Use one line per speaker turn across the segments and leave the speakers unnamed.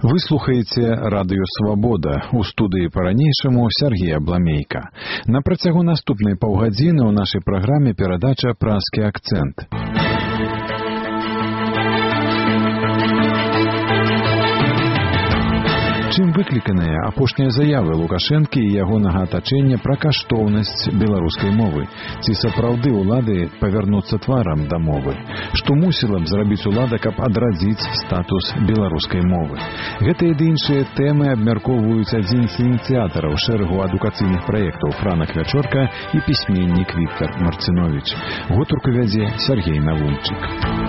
Вы слухаеце радыё «Свабода». У студыі па-ранейшаму Сергей Абламейка. На працягу наступнай паўгадзіны ў нашай праграме перадача «Празкі акцэнт». Чым выкліканыя апошнія заявы Лукашэнкі і ягонага атачэння пра каштоўнасць беларускай мовы? Ці сапраўды ўлады павярнуцца тварам да мовы? Што мусіла б зрабіць улада, каб адрадзіць статус беларускай мовы? Гэтыя ды іншыя тэмы абмяркоўваюць адзін з ініцыятараў шэрагу адукацыйных праектаў Франак Вячорка і пісьменнік Віктар Марцинович. Гутарку вядзе Сергей Навунчык.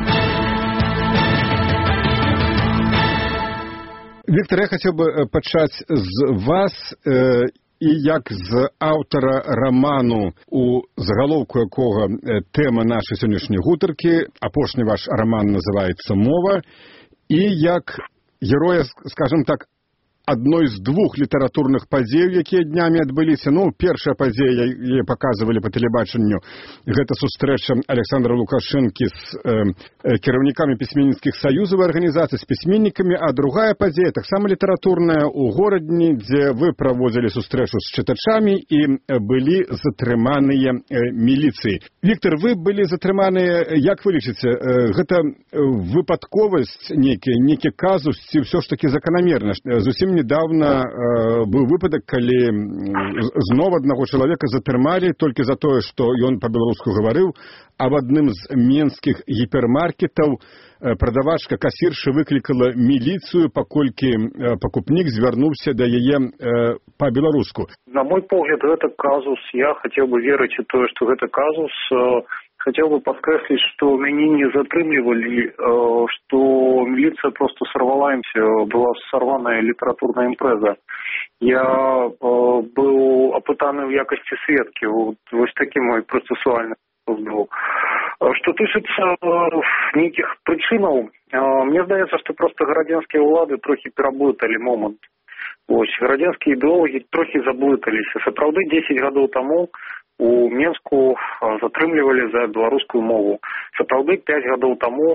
Віктор, я хацеў бы пачаць з вас і як з аўтара раману, у загалоўку якога тэма нашай сённяшняй гутаркі. Апошні ваш раман называецца «Мова», і як героя, скажем так, адной з двух літаратурных падзей, якія днямі адбыліся. Першая падзея, яе паказвалі па тэлебачанню, гэта сустрэча Александра Лукашэнкі з кіраўнікамі пісьменніцкіх саюзаў і арганізацый, з пісьменнікамі, а другая падзея, таксама літаратурная, у горадні, дзе вы праводзілі сустрэчу з чытачамі і былі затрыманыя міліцыяй. Віктор, вы былі затрыманыя, як вы лічыце, гэта выпадковасць нейкі казус, ці ўсё ж такі заканамерна? Зусім недавно быў выпадак, калі зноў аднаго чалавека затрымалі толькі за тое, што ён па-беларуску гаварыў, а в адным з менскіх гіпермаркетаў прадавачка, касірша выклікала міліцыю, паколькі пакупнік звярнуўся да яе па-беларуску.
На мой погляд, гэта казус. Я хацеў бы верыць у тое, што гэта казус. Хотел бы подкреслить, что меня не затрымливали, что милиция просто сорвала им все, была сорванная литературная импреза. Я был опытанный в якости сведки, вот таким мой процессуальный был. Что тычыцца нейкіх прычынаў, мне здаецца, што просто гарадзенскія ўлады трохі пераблыталі момант. Гарадзенскія ідэолагі трохі заблыталіся. Сапраўды 10 гадоў таму у Менску затрымлівалі за беларускую мову. Сапраўды 5 гадоў таму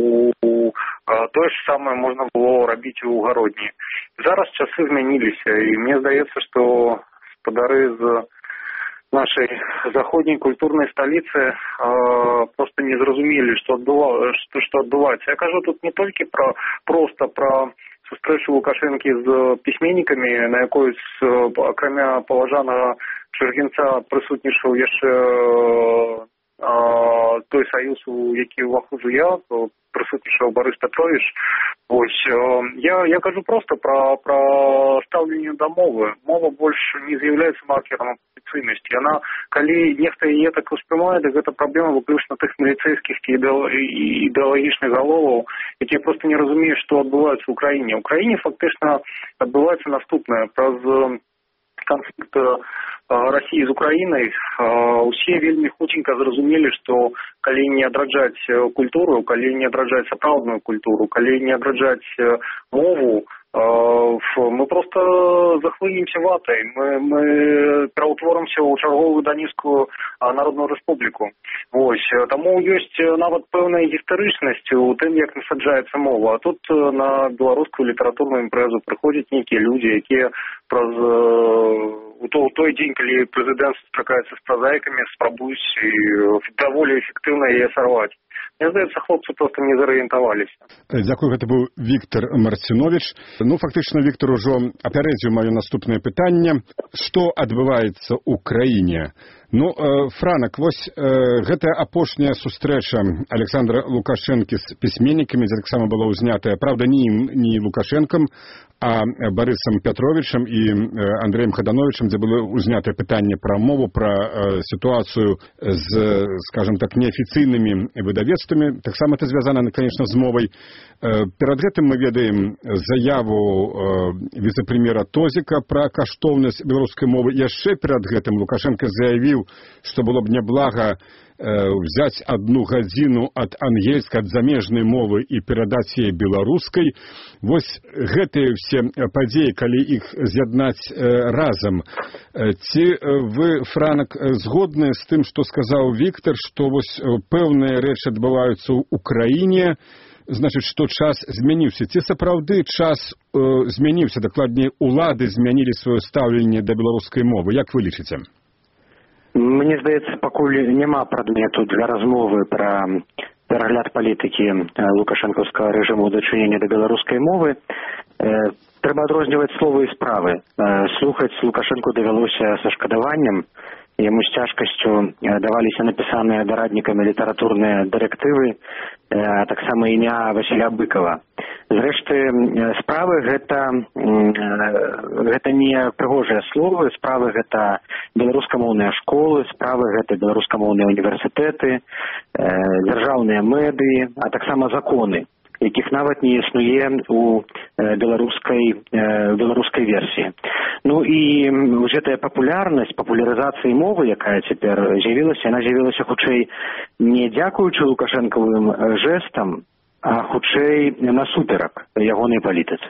тое ж самае можна было рабіць у Гародні. Зараз часы змяніліся, і мне здаецца, што спадары з нашай заходняй культурнай сталіцы просто не зразумелі, што адбываецца. Я кажу тут не толькі просто пра сустрэчу Лукашэнкі з пісьменнікамі, на якой акрамя паважанага Чэргінца прысутнічаў яшчэ той саюз, у які ўваходжу я, прысутнічаў Барыс Пятровіч. Я кажу просто про стаўленне да мовы. Мова больш не з'яўляецца маркерам апозіцыйнасці. Яна, калі нехта яе так успрымае, дык гэта праблема выключна тых міліцэйскіх і ідэалагічных галоваў, якія проста не разумеюць, што адбываецца ў краіне. У краіне фактычна адбываецца наступнае. Праз канфлікт России з Украінай усе вельмі хутенька зразумелі, што калі не адраджаць культуру, калі не адраджаць сапраўдную культуру, калі не адраджаць мову, мы просто захлынемся ватай, мы пераўтворымся ў чарговую Даніскую народную рэспубліку. Таму ёсць нават пэўная гістарычнасць у тым, як насаджаецца мова. А тут на беларускую літаратурную імпрэзу прыходзяць нейкія людзі, якія у той дзень, калі прэзідэнт сустракаецца з празаікамі, спрабуюць даволі эфектыўна яе сарваць. Мне здаецца, хлопцы просто не зарыентаваліся.
Дзякую, гэта быў Віктар Марцинович. Фактычна, Віктар ужо апярэдзіў маё наступнае пытанне. Што адбываецца ў краіне? Франак, гэтая апошняя сустрэча Александра Лукашэнкі з пісьменнікамі, дзе таксама была ўзнятая, правда, не Лукашэнкам, а Барысам Пятровічам і Андрэем Хадановічам, дзе было ўзнятае пытанне пра мову, пра сітуацыю з, скажем так, неафіцыйнымі выдавецтвамі. Таксама это звязана, конечно, з мовай. Перад гэтым мы ведаем заяву віцэ-прэм'ера Тозіка пра каштоўнасць беларускай мовы. Яшчэ перад гэтым Лукашенко заявіў, што было б няблага взять 1 гадзіну ад ангельскай, ад замежнай мовы і перадаць яе беларускай. Гэтыя ўсе падзеі, калі іх з'яднаць разам. Ці вы, Франак, згодны з тым, што сказаў Віктар, што пэўныя рэчы адбываюцца ў краіне, значыць, што час змяніўся. Ці сапраўды час змяніўся, дакладней, улады змянілі сваё стаўленне да беларускай мовы? Як вы лічыце?
Мне здаецца, пакуль няма прадмету для размовы пра перагляд палітыкі лукашэнкаўскага рэжыму ў дачыненні да беларускай мовы, трэба адрозніваць словы і справы. Слухаць Лукашэнку давялося са шкадаваннем. Яму з цяжкасцю даваліся напісаныя дараднікамі літаратурныя дырэктывы, а таксама імя Васіля Быкова. Зрэшты, справы гэта не прыгожыя словы, справы гэта беларускамоўныя школы, справы гэта беларускамоўныя універсітэты, дзяржаўныя медыі, а таксама законы, якіх нават не існуе у беларускай версіі. Ну і гэтая папулярызацыя мовы, якая цяпер з'явілася, яна з'явілася хутчэй не дзякуючы лукашэнкавым жэстам, а хутчэй насуперак ягонай палітыцы.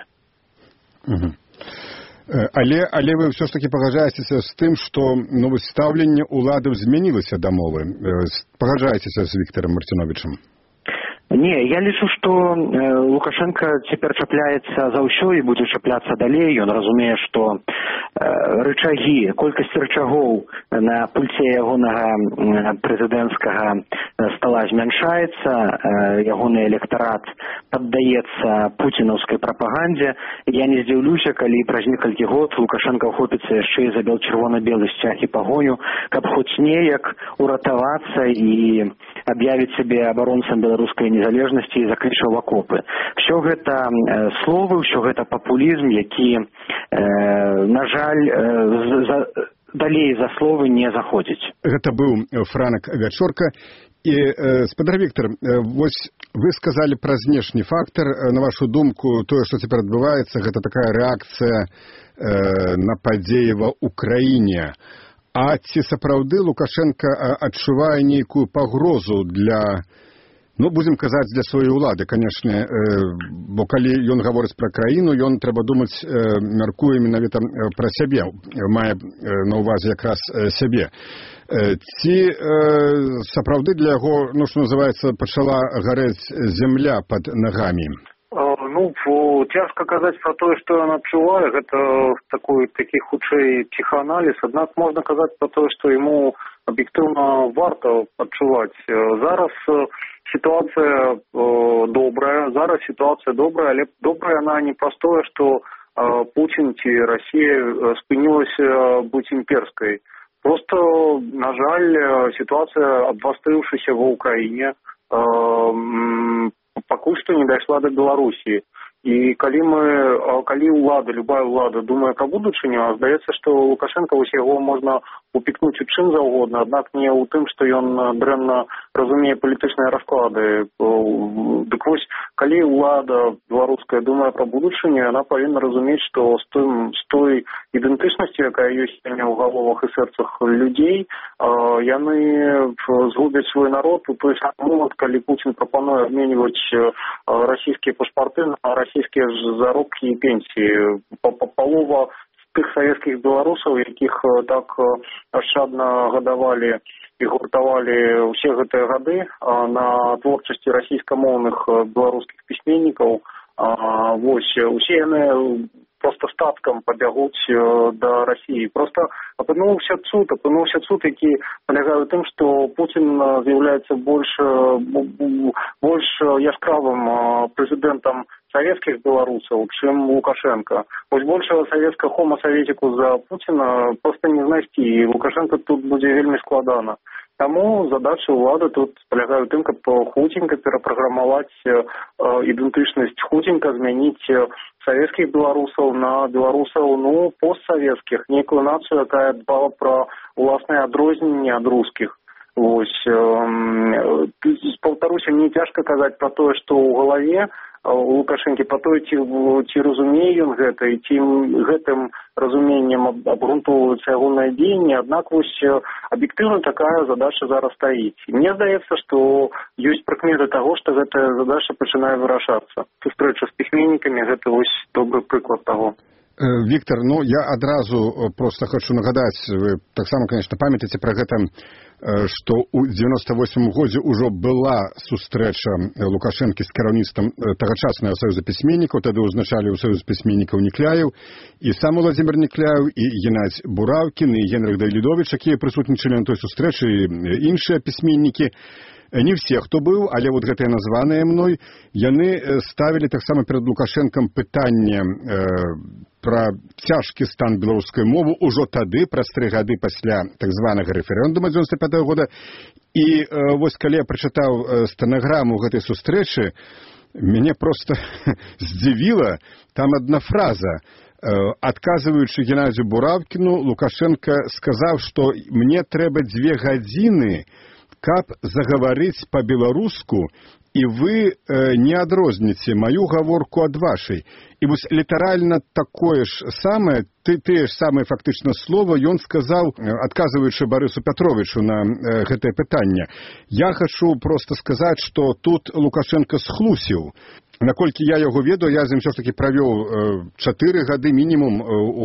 Але вы ўсё ж такі пагаджаецеся з тым, што стаўленне ўладаў змянілася да мовы. Пагаджаецеся з Віктарам Мартыновічам?
Не, я лічу, што Лукашенко цяпер чапляецца за ўсё і будзе чапляцца далей. Ён разумее, што рычагі, колькасць рычагоў на пульце ягонага прэзідэнцкага стола змяншаецца, ягоны электарат паддаецца пуцінаўскай прапагандзе. Я не здзіўлюся, калі праз некалькі год Лукашенко ўхопіцца яшчэ і за чырвона-белы сцяг і пагоню, каб хоць неяк уратавацца і аб'явіць сябе абаронцам беларускай незалежнасці і закліча ў акопы. Всё гэта словы, ўсё гэта папулізм, які, на жаль, далей за словы не заходзіць.
Гэта быў Франак Вячорка. І, спадар Віктар, вось вы сказалі пра знешні фактар. На вашу думку, тое, што цяпер адбываецца, гэта такая рэакцыя на падзеі ва ўкраіне. А ці сапраўды Лукашенко адчувае нейкую пагрозу для, будзем казаць, для сваёй улады, канешне, бо калі ён гаворыць пра краіну, ён, трэба думаць, мяркуе менавіта пра сябе, мае на ўвазе якраз сябе. Ці сапраўды для яго, што называецца, пачала гарэць зямля пад нагамі?
Цяжка казаць пра тое, што ён адчувае, гэта такі хутчэй псіхааналіз, аднак можна казаць пра тое, што яму аб'ектыўна варта адчуваць. Зараз сітуацыя добрая, але добрая яна не праз тое, што Пуцін ці Расія спынілася быць імперскай. Просто, на жаль, ситуация, обвострившаяся в Украине, пакуль что не дошла до Белоруссии. И калі ўлада, любая ўлада думае пра будучыню, здаецца, што Лукашенко вось яго можна упікнуць у чым заўгодна, аднак не ў тым, што ён дрэнна разумее палітычныя расклады. Дык вось, калі ўлада беларуская думае пра будучыню, яна павінна разумець, што з той ідэнтычнасцю, якая ёсць сёння ў галовах і сэрцах людзей, яны згубяць свой народ у той самы момант, калі Пуцін прапануе абменьваць расійскія пашпарты на расійскія заробкі і пенсіі. Палова тых савецкіх беларусаў, якіх так ашчадна гадавалі і гуртавалі ўсе гэтыя гады на творчасці расійскамоўных беларускіх пісьменнікаў, усе яны просто статкам пабягуць да Расіі. Просто апынуўся цуд, які палягае ў тым, што Пуцін з'яўляецца больш яскравым прэзідэнтам савецкіх беларусаў, чым Лукашенко. Вось большага савецкага хома саветіку за Пуціна проста не знайсці, і Лукашенко тут будзе вельмі складана. Таму задача ўлады тут палягае ў тым, каб хутенька перапраграмаваць ідэнтычнасць, хутенька змяніць савецкіх беларусаў на беларусаў, постсавецкіх, нейкую нацыю, якая дбала пра ўласныя адрозненні ад рускіх. Вось, паўтаруся, мне цяжка казаць пра тое, што ў галаве у Лукашэнкі, па тое, ці разумее ён гэта, і ці гэтым разуменнем абгрунтоўваюцца ягоныя дзеянні, аднак вось аб'ектыўна такая задача зараз стаіць. Мне здаецца, што ёсць прыкметы таго, што гэтая задача пачынае вырашацца. Сустрэча з пісьменнікамі — гэта вось добры прыклад таго.
Віктар, я адразу просто хочу нагадаць, вы таксама, конечно, памятаеце пра гэта што ў 98 годзе ўжо была сустрэча Лукашэнкі з кіраўніцтвам тагачаснага саюза пісьменнікаў, тады ўзначалі ў саюз пісьменнікаў Некляеў, і сам Уладзімір Некляеў, і Геннадзь Бураўкін, і Генрых Дайлідовіч, якія прысутнічалі на той сустрэчы, і іншыя пісьменнікі. Не все, хто быў, але вот гэтыя названыя мной, яны ставілі таксама перад Лукашэнкам пытанне пра цяжкі стан беларускай мовы ўжо тады, праз 3 гады пасля так званага рэферэндума 95 года. І вось калі я прачытаў стэнаграму гэтай сустрэчы, мяне проста здзівіла там адна фраза. Адказваючы Геннадзю Бураўкіну, Лукашенко сказаў, што мне трэба 2 гадзіны, каб загаварыць па-беларуску, і вы не адрозніце маю гаворку ад вашай. І вось літаральна такое ж самае, тыя ж самыя фактычна слова ён сказаў, адказваючы Барысу Пятровічу на гэтае пытанне. Я хачу проста сказаць, што тут Лукашенко схлусіў. Наколькі я яго ведаю, я з ім ўсё ж такі правёў 4 гады мінімум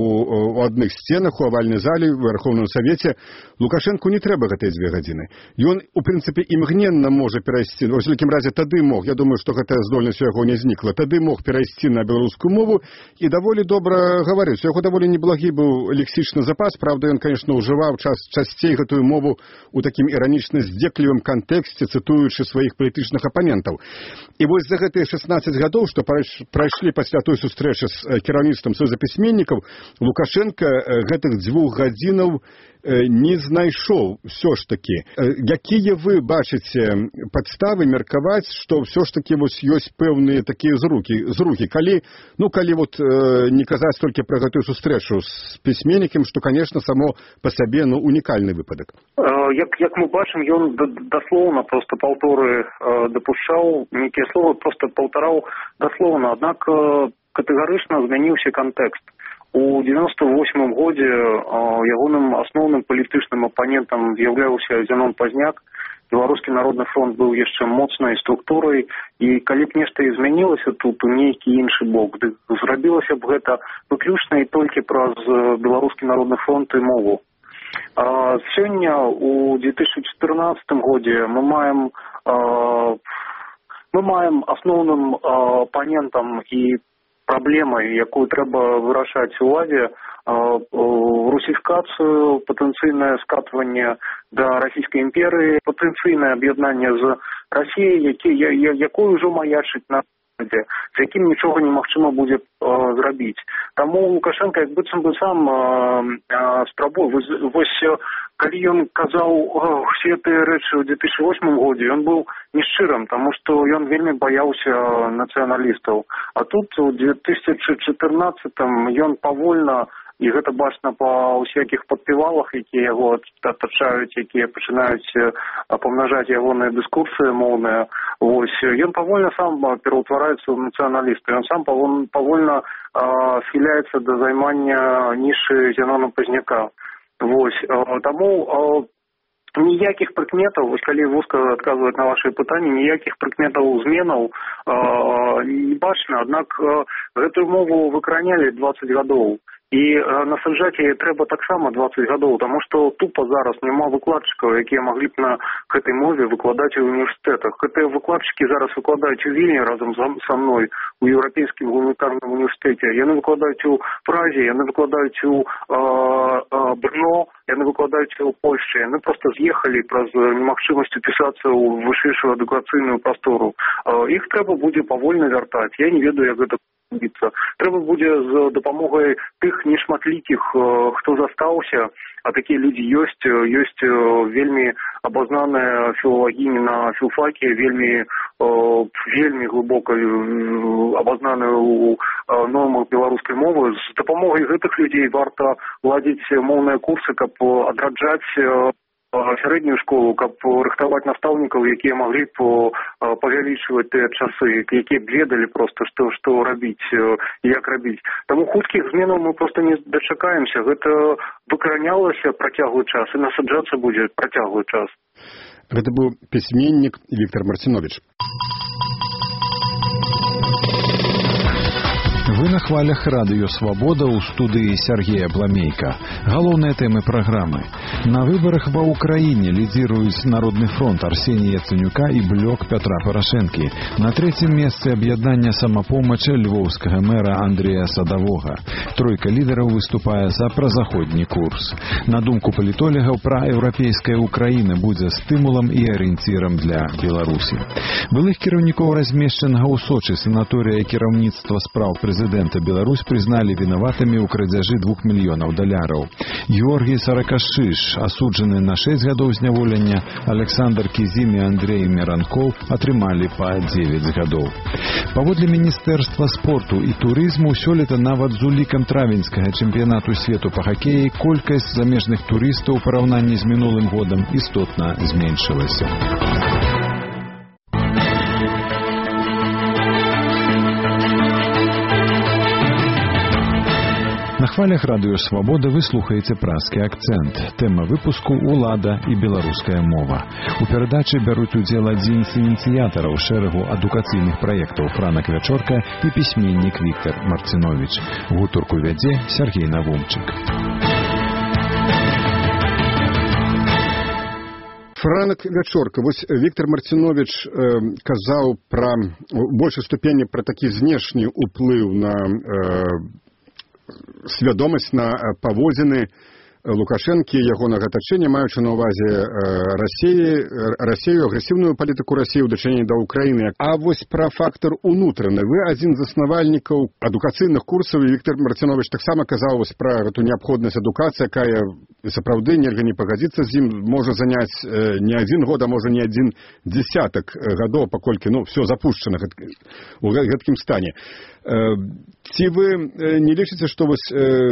у адных сценах, у авальнай зале, у Верховным Савеце. Лукашэнку не трэба гэтыя 2 гадзіны. Ён, у прынцыпе, імгненна можа перайсці, у всякім разе тады мог, я думаю, што гэтая здольнасць у яго не знікла, тады мог перайсці на беларускую мову і даволі добра гаварыць. У яго даволі неблагі быў лексічны запас, правда, ён, конечно, ўжываў часцей гэтую мову у такім іранічна-здзеклівым кантэксце, цытуючы сваіх палітычных апанентаў. І вось за гэтыя 16 гадоў, што прайшлі пасля той сустрэчы з кіраўніцтвам саюза пісьменнікаў, Лукашенко гэтых 2 гадзінаў не знайшоў ўсё ж такі. Якія вы бачыце падставы меркаваць, што ўсё ж такі вось ёсць пэўныя такія зрухі, калі вот не казаць толькі пра гэтую сустрэчу з пісьменнікам, што, конечно, само па сабе унікальны выпадак.
Як мы бачым, ён даслоўна проста паўторы дапушчаў, нейкія словы проста паўтараў даслоўна, аднак катэгарычна змяніўся кантэкст. У 98 годзе ягоным асноўным палітычным апанентам з'яўляўся Зенон Пазняк. Беларускі народны фронт быў яшчэ моцнай структурай, і калі б нешта і змянілася тут у нейкі іншы бок, дык зрабілася б гэта выключна і толькі праз Беларускі народны фронт і мову. Сёння у 2014 годзе мы маем асноўным апанентам і праблемай, якую трэба вырашаць уладзе, русіфікацыю, патэнцыйнае скатванне да расійскай імперыі, патэнцыйнае аб'яднанне з Расіяй, якое ўжо маячыць на з якім нічога немагчыма будзе зрабіць. Таму Лукашенко як быццам бы сам спрабуе. Вось калі ён казаў усе тыя рэчы ў 2008 годзе, ён быў нешчырым, таму што ён вельмі баяўся нацыяналістаў. А тут у 2014-м ён павольна, і гэта бачна па ўсякіх падпівалах, якія яго атачаюць, якія пачынаюць памнажаць ягоныя дыскурсы моўныя. Вось ён павольна сам пераўтвараецца ў нацыяналіста. Ён сам павольна схіляецца да займання нішы Зенона Пазняка. Вось таму ніякіх прыкметаў, вось калі вузка адказваць на вашы пытанні, ніякіх прыкметаў зменаў не бачна, аднак гэтую мову выкаранялі 20 гадоў. І насаджаць яе трэба таксама 20 гадоў, таму што тупа зараз няма выкладчыкаў, якія маглі б на гэтай мове выкладаць у універсітэтах. Гэтыя выкладчыкі зараз выкладаюць у Вільні разам са мной у Еўрапейскім гуманітарным універсітэце. Яны выкладаюць у Празе, яны выкладаюць у Брно, яны выкладаюць у Польшчы. Яны проста з'ехалі праз немагчымасць упісацца ў вышэйшую адукацыйную прастору. Іх трэба будзе павольна вяртаць. Я не ведаю, як гэта робіцца. Трэба будзе з дапамогай тых нешматлікіх, хто застаўся, а такія людзі ёсць вельмі абазнаныя філалагіні на філфаке, вельмі глыбока абазнаныя ў нормах беларускай мовы. З дапамогай гэтых людзей варта ладзіць моўныя курсы, каб адраджаць сярэднюю школу, каб рыхтаваць настаўнікаў, якія маглі б павялічваць тыя часы, якія б ведалі проста, што рабіць, як рабіць. Таму хуткіх зменаў мы проста не дачакаемся. Гэта выкаранялася працяглы час і насаджацца будзе працяглы час.
Гэта быў пісьменнік Віктор Марціновіч.
Вы на хвалях радыё «Свабода» ў студыі Сергея Бламейка. Галоўныя тэмы праграмы. На выбарах ва Ўкраіне лідзіруюць Народны фронт Арсенія Яценюка і блок Пятра Парашэнкі. На трэцім месцы аб'яднання самапомачы львоўскага мэра Андрэя Садавога. Тройка лідараў выступае за празаходні курс. На думку палітолегаў, праеўрапейская Ўкраіна будзе стымулам і арыенцірам для Беларусі. Былых кіраўнікоў размешчанага ў Сочы санаторыя кіраўніцтва спраў прэзідэнта Беларусь прызналі вінаватымі ў крадзяжы $2 мільёнаў. Георгій Саракашыш асуджаны на 6 гадоў зняволення, Александр Кізім і Андрей Миранков атрымалі па 9 гадоў. Паводле Міністэрства спорту і турызму, сёлета нават з улікам травеньскага чэмпіянату свету па хакеі колькасць замежных турыстаў у параўнанні з мінулым годам істотна зменшылася. На хвалях радыё «Свабода» вы слухаеце празкі акцэнт. Тэма выпуску «Улада і беларуская мова». У перадачы бяруць удзел адзін з ініцыятараў шэрагу адукацыйных праектаў Франак Вячорка і пісьменнік Віктор Марцинович. Гутарку вядзе Сергей Навумчык.
Франак Вячорка, вось Віктор Марцинович казаў пра большай ступені пра такі знешні ўплыў на свядомасць, на паводзіны Лукашэнкі і ягонага атачэння, маючы на ўвазе Расію, агрэсіўную палітыку Расіі ў дачыненні да Ўкраіны. А вось пра фактар унутраны. Вы адзін з заснавальнікаў адукацыйных курсаў, і Віктор Марцинович таксама казаў вось пра эту неабходнасць адукацыі, якая сапраўды нельга не пагадзіцца з ім, можа заняць не адзін год, а можа не адзін дзесятак гадоў, паколькі все запушчана ў гэткім стане. Ці вы не лічыце, што вось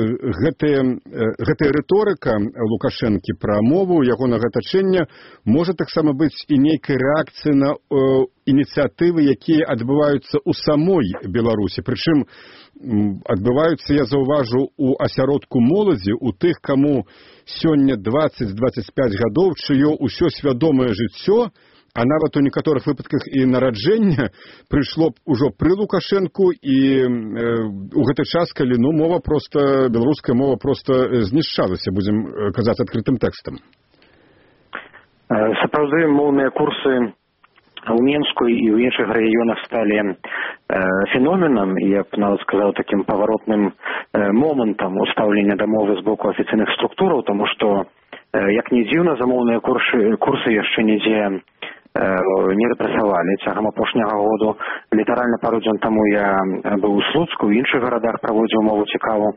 гэтая рыторыка Лукашэнкі пра мову ягонага атачэння можа таксама быць і нейкай рэакцыяй на ініцыятывы, якія адбываюцца ў самой Беларусі, прычым адбываюцца, я заўважу, у асяродку моладзі, у тых, каму сёння 20-25 гадоў, чыё ўсё свядомае жыццё, а нават у некаторых выпадках і нараджэння прыйшло б ужо пры Лукашэнку, і у гэты час, калі мова проста, беларуская мова проста знішчалася, будзем казаць адкрытым тэкстам.
Сапраўды моўныя курсы у Менску і ў іншых рэгіёнах сталі феноменам, я б нават сказаў, такім паваротным момантам устаўлення да мовы з боку афіцыйных структураў, таму што, як не дзіўна, замоўныя курсы яшчэ нідзе не рэпрэсавалі цягам апошняга году. Літаральна пару дзён таму я быў у Слуцку, у іншых гарадах праводзіў мову цікаву.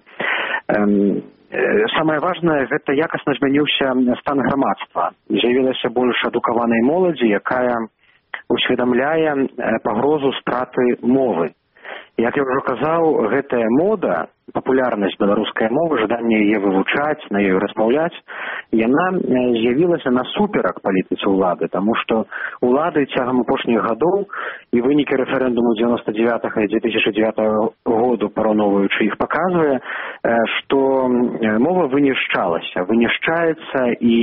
Самае важнае, гэта якасна змяніўся стан грамадства. З'явілася больш адукаванай моладзі, якая усведамляе пагрозу страты мовы. Як я ўжо казаў, гэтая мода, папулярнасць беларускай мовы, жаданне яе вывучаць, на ёй размаўляць, яна з'явілася насуперак палітыцы ўлады, таму што ўлады цягам апошніх гадоў і вынікі рэферэндуму 99-го і 2009 году, параўноўваючы іх, паказвае, што мова вынішчаецца і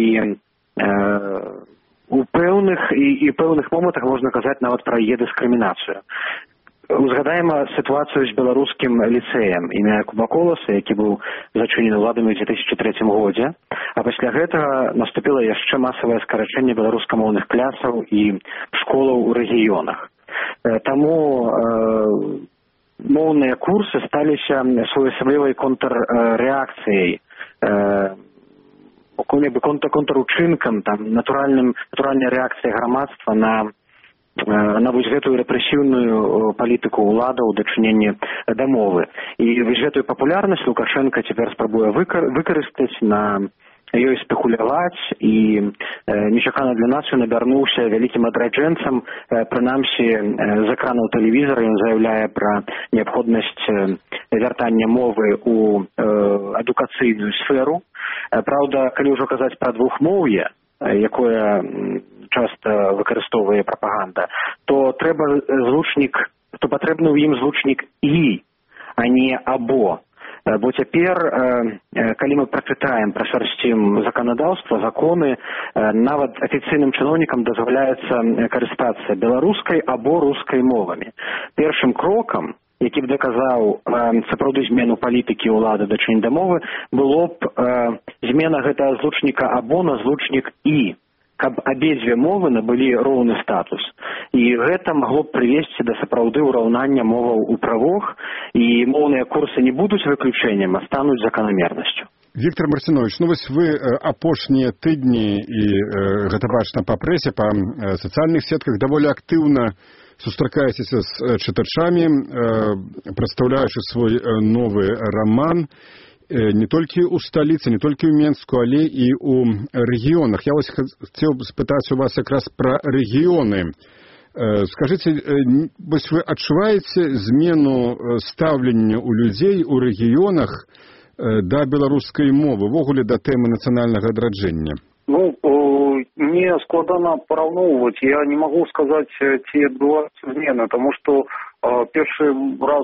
у пэўных момантах можна казаць нават пра яе дыскрымінацыю. Узгадаем сітуацыю з беларускім ліцэем імя Якуба Коласа, які быў зачынены ўладамі ў 2003 годзе, а пасля гэтага наступіла яшчэ масавае скарачэнне беларускамоўных клясаў і школаў у рэгіёнах. Таму моўныя курсы сталіся своеасаблівай контррэакцыяй, контручынкам, натуральнай рэакцыяй грамадства на вось гэтую рэпрэсіўную палітыку ўлада ў дачыненні да мовы. І вось гэтую папулярнасць Лукашэнка цяпер спрабуе выкарыстаць, на ёй спекуляваць, і нечакана для нас ён абярнуўся вялікім адраджэнцам. Прынамсі, з экранаў тэлевізара ён заяўляе пра неабходнасць вяртання мовы ў адукацыйную сферу. Праўда, калі ўжо казаць пра двухмоўе, якое часта выкарыстоўвае прапаганда, то патрэбны ў ім злучнік «і», а не «або». Бо цяпер, калі мы прачытаем, прашарсцім заканадаўства, законы, нават афіцыйным чыноўнікам дазваляецца карыстацца беларускай або рускай мовамі. Першым крокам які б даказаў сапраўды змену палітыкі ўлады дачынення да мовы, было б змена гэтага злучніка або на злучнік і, каб абедзве мовы набылі роўны статус. І гэта магло б прывесці да сапраўды ўраўнання моваў у правах, і моўныя курсы не будуць выключэннем, а стануць заканамернасцю.
Віктор Марцинович, ну вось вы апошнія тыдні, і гэта бачна па прэсе, па сацыяльных сетках, даволі актыўна сустракаецеся з чытачамі, прадстаўляючы свой новы раман не толькі ў сталіцы, не толькі ў Менску, але і ў рэгіёнах. Я вось хацеў спытаць у вас якраз пра рэгіёны. Скажыце, вось вы адчуваеце змену стаўлення ў людзей у рэгіёнах да беларускай мовы, ввогуле да тэмы нацыянальнага адраджэння?
Ну, мне складана параўноўваць. Я не магу сказаць, ці адбываюцца змены, таму што першы раз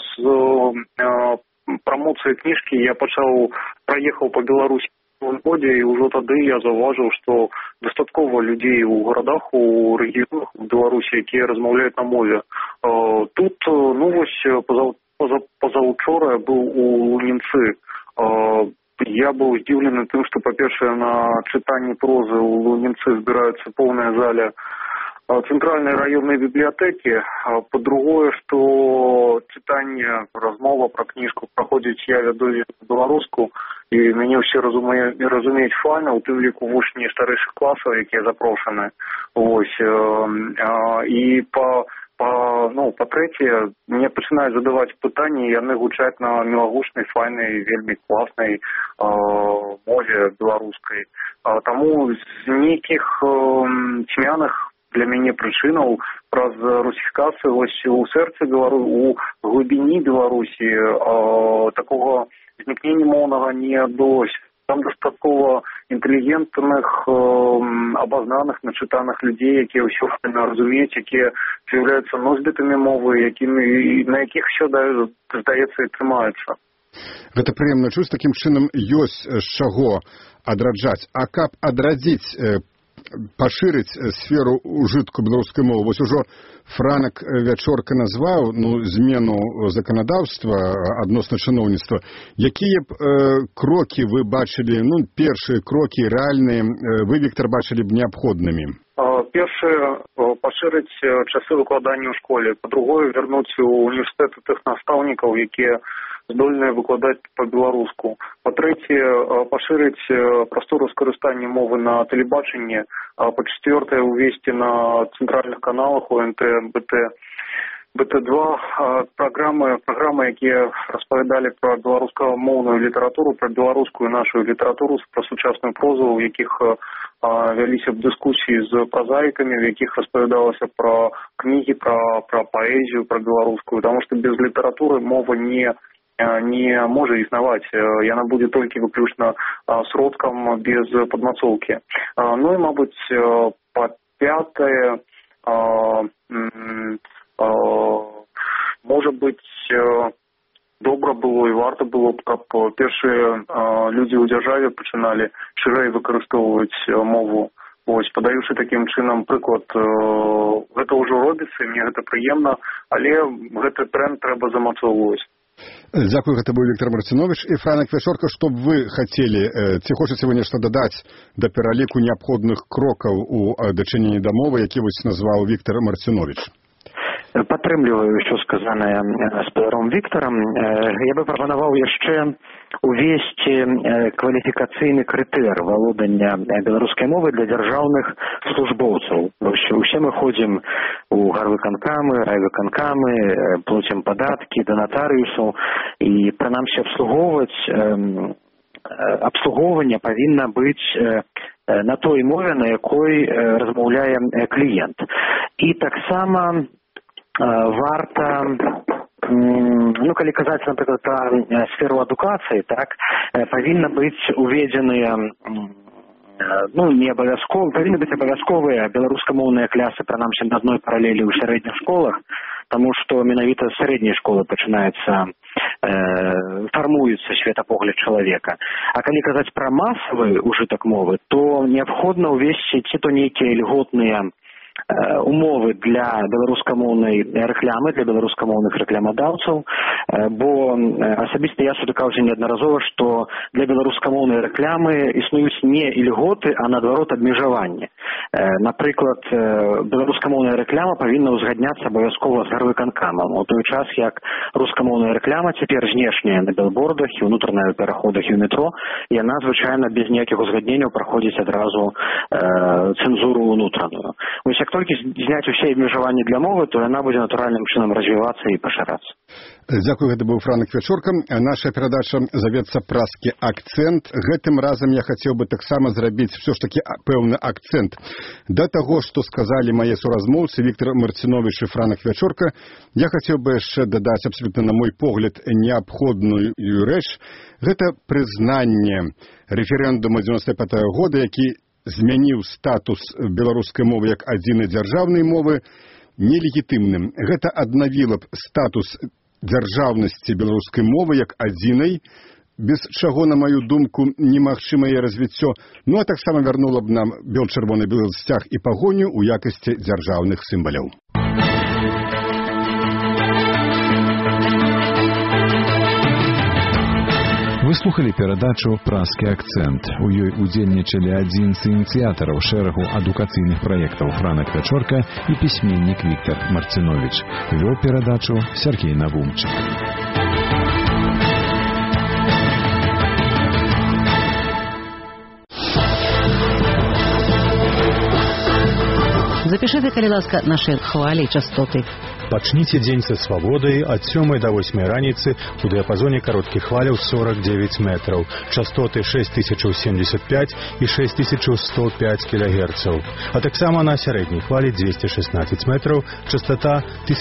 прамоцыі кніжкі я праехаў па Беларусі ў годзе, і ўжо тады я заўважыў, што дастаткова людзей у гарадах, у рэгіёнах у Беларусі, якія размаўляюць на мове. Тут, ну вось, пазаўчора я быў у Лунінцы. Я был здзіўлены тым, што, па-першае, на чытанні прозы ў Лунінцы збіраюцца поўная заля цэнтральнай раённай бібліятэкі. Па-другое, што чытанне, размова пра кніжку праходзіць, я вяду беларуску, і мяне ўсе разумеюць файна, у тым ліку вучні старэйшых класаў, якія запрошаны. Вось. І па-трэцяе, мне пачынаюць задаваць пытанні, і яны гучаць на мілагучнай, файнай, вельмі класнай мове беларускай. Таму з нейкіх цьмяных для мяне прычынаў праз русіфікацыю вось у сэрцы у глыбіні Беларусі такога знікнення моўнага не адбылося. Там дастаткова інтэлігентных, абазнаных, начытаных людзей, якія ўсё разумеюць, якія з'яўляюцца носьбітамі мовы, на якіх ўсё, здаецца, і трымаюцца.
Гэта прыемна чуць, такім чынам ёсць з чаго адраджаць. А каб адрадзіць, пашырыць сферу ўжытку беларускай мовы, вось ужо Франак Вячорка назваў змену заканадаўства адносна чыноўніцтва. Якія б крокі вы бачылі, першыя крокі рэальныя, вы, Віктор, бачылі б неабходнымі?
Першае, пашырыць часы выкладання ў школе. Па-другое, вярнуць у універсітэты тых настаўнікаў, якія здольныя выкладаць па-беларуску. Па-трэцяе, пашырыць прастору скарыстання мовы на тэлебачанні. Па-чацвёртае, увесці на цэнтральных каналах ОНТ, БТ2 праграмы, якія распавядалі пра беларускамоўную літаратуру, пра беларускую нашу літаратуру, пра сучасную прозу, у якіх вяліся б дыскусіі з празаікамі, в якіх распавядалася пра кнігі, пра паэзію, пра беларускую, таму што без літаратуры мова не можа існаваць. Яна будзе толькі выключна сродкам без падмацоўкі. Ну і, мабыць, па-пятае, можа быць, добра было і варта было б, каб першыя людзі ў дзяржаве пачыналі шырэй выкарыстоўваць мову. Вось, падаючы такім чынам прыклад. Гэта ўжо робіцца, і мне гэта прыемна, але гэты тренд трэба замацоўваць.
Дзякую, гэта быў Віктор Марцинович і Франак Вячорка. Што б вы хацелі, ці хочаце вы нешта дадаць да пераліку неабходных крокаў у дачыненні да мовы, які вось назваў Віктор Марцинович?
Падтрымліваю ўсё сказанае спадаром Віктарам. Я бы прапанаваў яшчэ увесці кваліфікацыйны крытэр валодання беларускай мовы для дзяржаўных службоўцаў. Усе мы ходзім у гарвыканкамы, райвыканкамы, плацім падаткі да натарыусаў, і прынамсі абслугоўванне павінна быць на той мове, на якой размаўляе кліент. І таксама варта, калі казаць, напрыклад, пра сферу адукацыі, павінна быць уведзеныя, не абавязкова, павінны быць абавязковыя беларускамоўныя клясы, прынамсі на адной паралелі ў сярэдніх школах, таму што менавіта з сярэдняй школы фармуецца светапогляд чалавека. А калі казаць пра масавы ўжытак мовы, то неабходна ўвесці ці то нейкія льготныя умовы для беларускамоўнай рэкламы, для беларускамоўных рэкламадаўцаў, бо асабіста я сутыкаўся неаднаразова, што для беларускамоўнай рэкламы існуюць не ільготы, а наадварот абмежаванні. Напрыклад, беларускамоўная рэклама павінна ўзгадняцца абавязкова з гарвыканкамам, у той час як рускамоўная рэклама цяпер знешняя на билбордах і ўнутраная ў пераходах і ў метро, яна звычайна без ніякіх узгадненняў праходзіць адразу цэнзуру ўнутраную. Вось як толькі зняць усе абмежаванні для мовы, то яна будзе натуральным чынам развівацца і пашырацца.
Дзякую, гэта быў Франак Вячорка. Наша перадача завецца «Праскі акцэнт». Гэтым разам я хацеў бы таксама зрабіць ўсё ж такі пэўны акцэнт. Да таго, што сказалі мае суразмоўцы Віктор Марцинович і Франак Вячорка, я хацеў бы яшчэ дадаць абсалютна, на мой погляд, неабходную рэч. Гэта прызнанне рэферэндуму 95-го года, які змяніў статус беларускай мовы як адзінай дзяржаўнай мовы, нелегітымным. Гэта аднавіла б статус дзяржаўнасці беларускай мовы як адзінай, без чаго, на маю думку, немагчыма яе развіццё, ну а таксама вярнула б нам бел-чырвоны сцяг і пагоню ў якасці дзяржаўных сімваляў.
Вы слухали перадачу «Праскі акцэнт». У ёй удзельнічалі адзін з ініцыятараў шэрагу адукацыйных праектаў Франак Вячорка і пісьменнік Віктор Марцинович. Вёў перадачу Сергей Навумчык.
Запишите, калі ласка, наши хвалі і частоты.
Пачніце дзень са свабодай ад 7 до 8 раніцы у дыяпазоне кароткіх хваляў 49 метраў, частоты 6075 і 6105 кГц, а таксама на сярэдняй хвалі 216 метраў, частота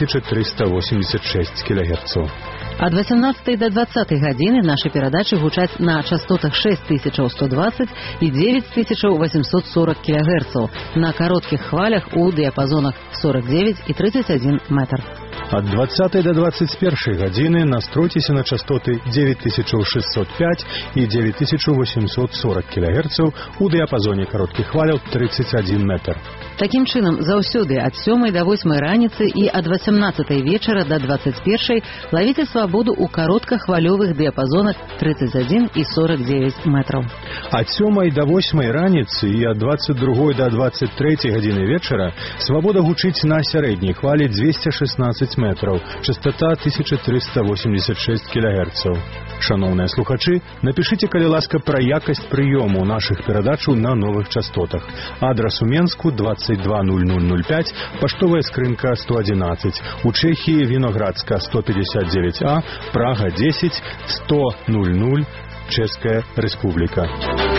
1386 кГц.
Ад 18 до 20 гадзіны нашы перадачы гучаць на частотах 6120 і 9840 кГц, на кароткіх хвалях у дыяпазонах 49 і 31 метр.
Ад 20 до 21 гадзіны настройцеся на частоты 9605 і 9840 кГц у дыяпазоне кароткіх хваляў 31 метр.
Такім чынам, заўсёды ад 7 до 8 раніцы і ад 18 вечара до 21 лавіце свабоду ў кароткахвалёвых дыяпазонах 31 і 49 метраў.
Ад 7 до 8 раніцы і ад 22 до 23 гадзіны вечара свабода гучыць на сярэдняй хвалі 216 метраў, частота 1386 кГц. Шановныя слухачы, напішыце, калі ласка, пра якасць прыёму нашых перадачаў на новых частотах. Адрас у Менску 220005, паштовая скрынка 111, у Чэхіі Віноградска 159А, Прага 10, 100 00, Чэшская Рэспубліка.